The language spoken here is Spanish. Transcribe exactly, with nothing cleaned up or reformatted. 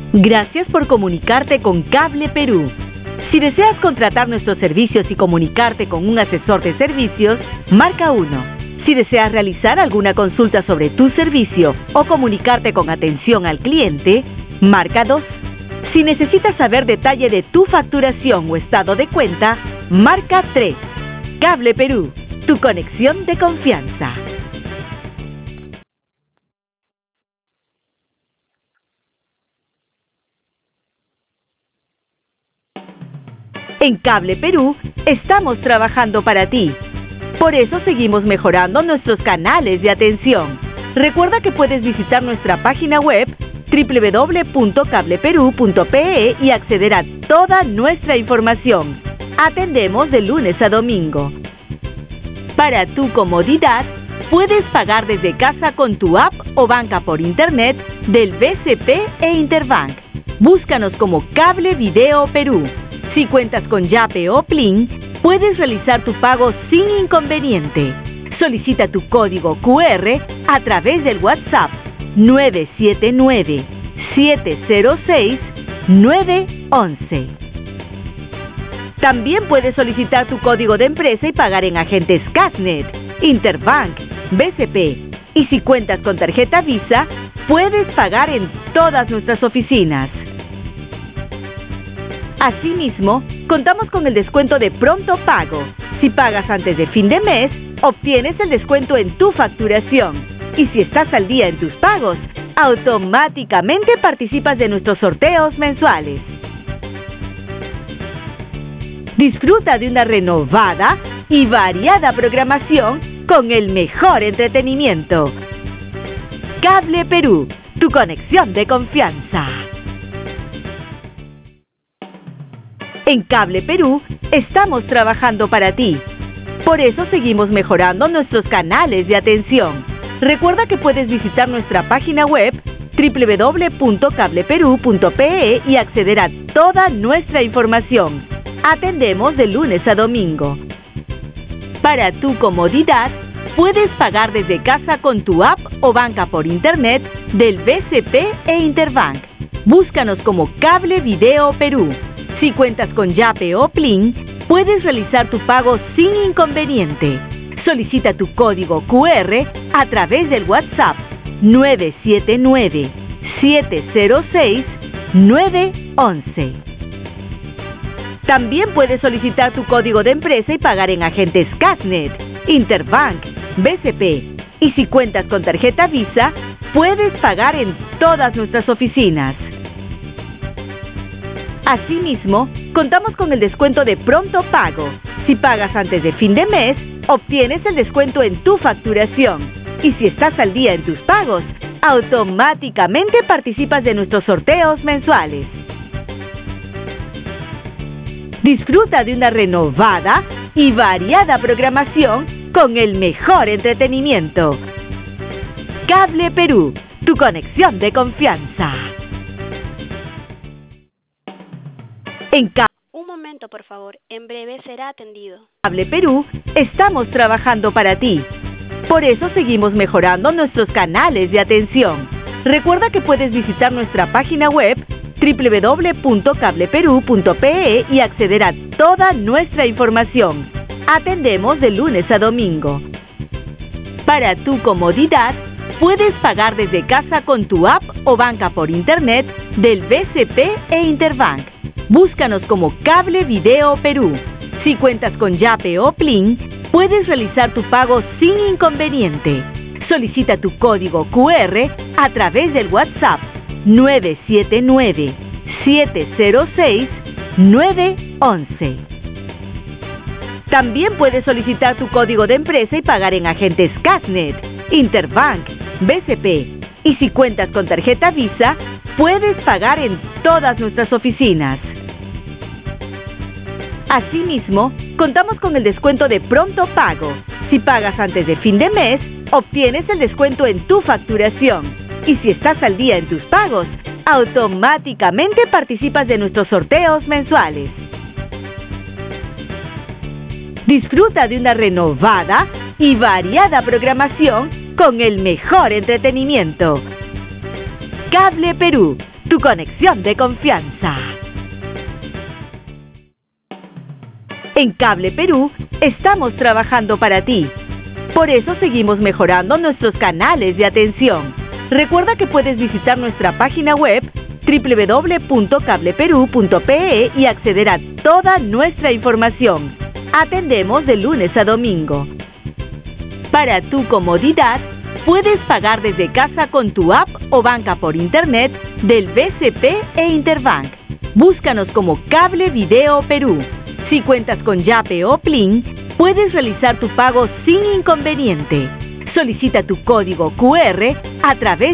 Gracias por comunicarte con Cable Perú. Si deseas contratar nuestros servicios y comunicarte con un asesor de servicios, marca uno. Si deseas realizar alguna consulta sobre tu servicio o comunicarte con atención al cliente, marca dos. Si necesitas saber detalle de tu facturación o estado de cuenta, marca tres. Cable Perú, tu conexión de confianza. En Cable Perú, estamos trabajando para ti. Por eso seguimos mejorando nuestros canales de atención. Recuerda que puedes visitar nuestra página web doble u doble u doble u punto cable perú punto pe e y acceder a toda nuestra información. Atendemos de lunes a domingo. Para tu comodidad, puedes pagar desde casa con tu app o banca por internet del B C P e Interbank. Búscanos como Cable Video Perú. Si cuentas con Yape o Plin, puedes realizar tu pago sin inconveniente. Solicita tu código cu erre a través del WhatsApp nueve siete nueve, siete cero seis, nueve once. También puedes solicitar tu código de empresa y pagar en agentes Casnet, Interbank, B C P. Y si cuentas con tarjeta Visa, puedes pagar en todas nuestras oficinas. Asimismo, contamos con el descuento de pronto pago. Si pagas antes de fin de mes, obtienes el descuento en tu facturación. Y si estás al día en tus pagos, automáticamente participas de nuestros sorteos mensuales. Disfruta de una renovada y variada programación con el mejor entretenimiento. Cable Perú, tu conexión de confianza. En Cable Perú, estamos trabajando para ti. Por eso seguimos mejorando nuestros canales de atención. Recuerda que puedes visitar nuestra página web doble u doble u doble u punto cable perú punto pe e y acceder a toda nuestra información. Atendemos de lunes a domingo. Para tu comodidad, puedes pagar desde casa con tu app o banca por internet del B C P e Interbank. Búscanos como Cable Video Perú. Si cuentas con Yape o Plin, puedes realizar tu pago sin inconveniente. Solicita tu código cu erre a través del WhatsApp nueve siete nueve, siete cero seis, nueve once. También puedes solicitar tu código de empresa y pagar en agentes Casnet, Interbank, B C P. Y si cuentas con tarjeta Visa, puedes pagar en todas nuestras oficinas. Asimismo, contamos con el descuento de pronto pago. Si pagas antes de fin de mes, obtienes el descuento en tu facturación. Y si estás al día en tus pagos, automáticamente participas de nuestros sorteos mensuales. Disfruta de una renovada y variada programación con el mejor entretenimiento. Cable Perú, tu conexión de confianza. En Cable Un momento, por favor. En breve será atendido. Cable Perú, estamos trabajando para ti. Por eso seguimos mejorando nuestros canales de atención. Recuerda que puedes visitar nuestra página web doble u doble u doble u punto cable perú punto pe e y acceder a toda nuestra información. Atendemos de lunes a domingo. Para tu comodidad, puedes pagar desde casa con tu app o banca por internet del B C P e Interbank. Búscanos como Cable Video Perú. Si cuentas con Yape o Plin, puedes realizar tu pago sin inconveniente. Solicita tu código cu erre a través del WhatsApp nueve siete nueve, siete cero seis, nueve once. También puedes solicitar tu código de empresa y pagar en agentes Casnet, Interbank, B C P. Y si cuentas con tarjeta Visa, puedes pagar en todas nuestras oficinas. Asimismo, contamos con el descuento de pronto pago. Si pagas antes de fin de mes, obtienes el descuento en tu facturación. Y si estás al día en tus pagos, automáticamente participas de nuestros sorteos mensuales. Disfruta de una renovada y variada programación con el mejor entretenimiento. Cable Perú, tu conexión de confianza. En Cable Perú estamos trabajando para ti. Por eso seguimos mejorando nuestros canales de atención. Recuerda que puedes visitar nuestra página web doble u doble u doble u punto cable perú punto pe e y acceder a toda nuestra información. Atendemos de lunes a domingo. Para tu comodidad, puedes pagar desde casa con tu app o banca por internet del B C P e Interbank. Búscanos como Cable Video Perú. Si cuentas con Yape o Plin, puedes realizar tu pago sin inconveniente. Solicita tu código cu erre a través